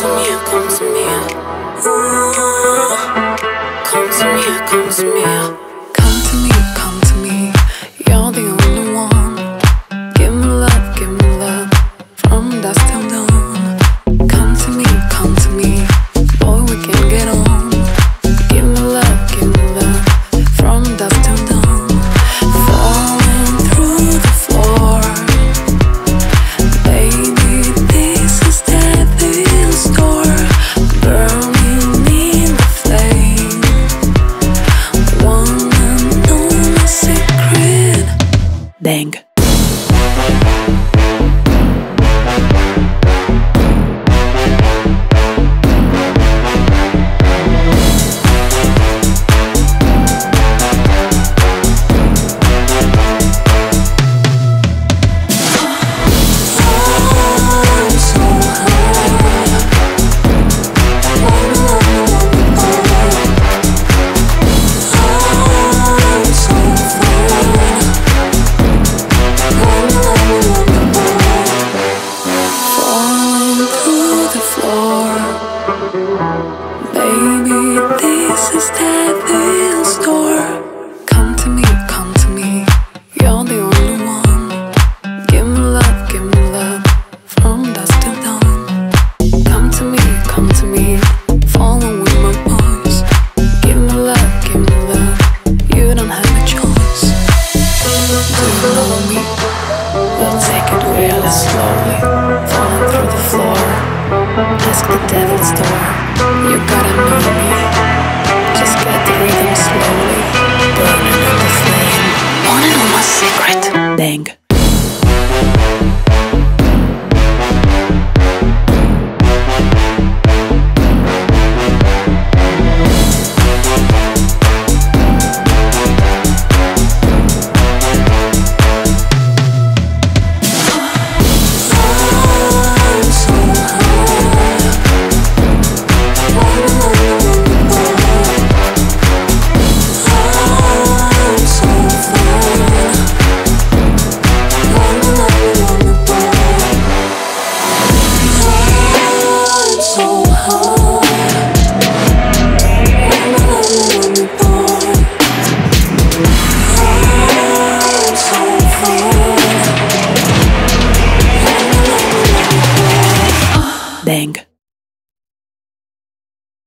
to me, come to me. Come to me, come to me. Come to me, come to me. You're the only one. Give me love from dusk till dawn. Come to me, boy, we can get on. Give me love from dusk till dawn. Falling through the floor, baby, this is devil's door. Burning in the flame, wanna know my secret. Dang. Baby, this is devil's door. Come to me, you're the only one. Give me love from dusk till dawn. Come to me, follow with my voice. Give me love, you don't have a choice. Do you know me? We'll take it really slowly, falling through the floor. Ask the devil's door. You gotta know me. Just get the rhythm slowly, burning in the flame. Wanna know my secret? Dang.